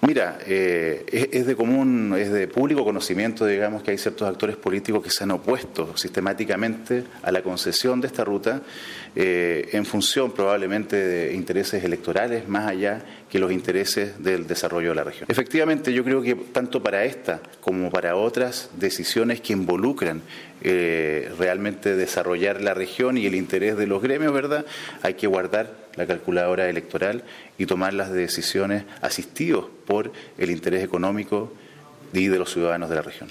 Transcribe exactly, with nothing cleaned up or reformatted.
Mira, eh, es, es de común, es de público conocimiento, digamos, que hay ciertos actores políticos que se han opuesto sistemáticamente a la concesión de esta ruta eh, en función probablemente de intereses electorales más allá que los intereses del desarrollo de la región. Efectivamente, yo creo que tanto para esta como para otras decisiones que involucran eh, realmente desarrollar la región y el interés de los gremios, ¿verdad?, hay que guardar la calculadora electoral y tomar las decisiones asistidos por el interés económico y de los ciudadanos de la región.